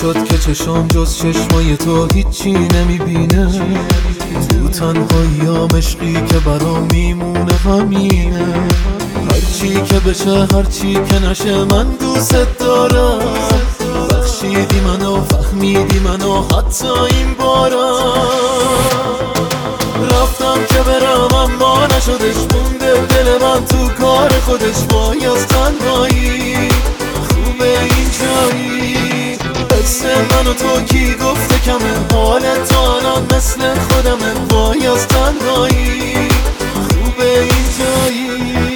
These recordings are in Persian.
شد که چشم جز چشمای تو هیچی نمیبینه؟ تو تنهاییام عشقی که برام میمونه همینه. هرچی که بشه هرچی که نشه من دوست دارم. بخشیدی منو فهمیدی منو حتی این بارم. رفتم که برم اما نشدش، مونده دل من تو کار خودش. وای از تنهایی خوبه این جایی. حس من و تو کی گفته کمه؟ حالت تو الان مثل خودمه. وای از تنهایی خوبه این جایی.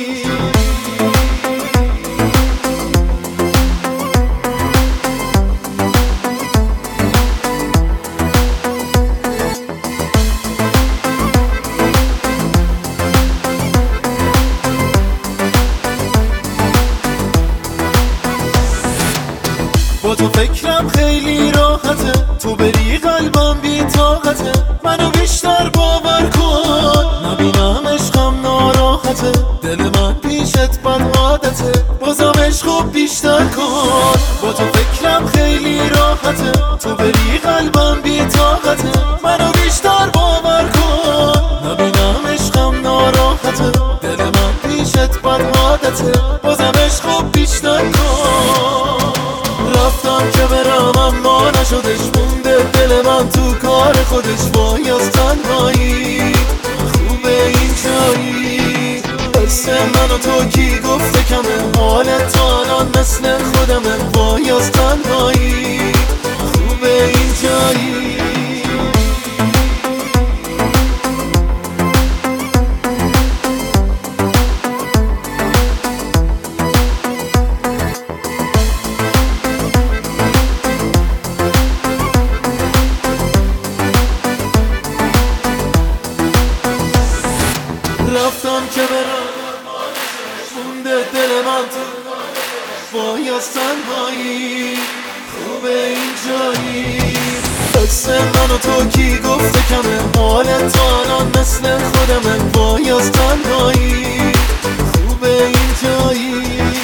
با تو فکرم خیلی راحته، تو بری قلبم بی طاقته. منو بیشتر باور کن، نبینم عشقم ناراحته. دل من پیشت بد عادته، بازم عشقو بیشتر کن. با تو فکرم خیلی راحته، تو بری قلبم بی طاقته. منو بیشتر باور کن، نبینم عشقم ناراحته. دل من پیشت بد عادته، بازم عشقو بیشتر کن. رفتم که برم اما نشدش، مونده دل من تو کار خودش. وای از تنهایی خوبه این جایی. حس من و تو کی گفته کمه؟ حالت تو الان مثل خودمه. وای از تنهایی خوبه این جایی. رفتم که برم مونده دل من تو. وای از تنهایی خوبه این جایی. حس من و تو کی گفته کمه؟ حالت تو الان مثل خودمه. وای از تنهایی خوبه این جایی.